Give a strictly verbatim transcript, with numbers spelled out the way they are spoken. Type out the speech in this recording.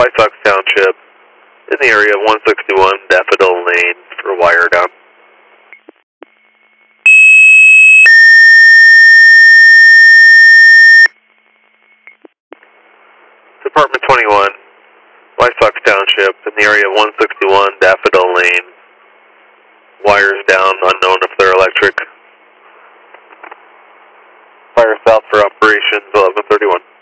White Sox Township, in the area of one sixty-one Daffodil Lane for wire down. Department twenty-one, White Sox Township, in the area of one sixty-one Daffodil Lane. Wires down, unknown if they're electric. Fire south for operations eleven thirty-one.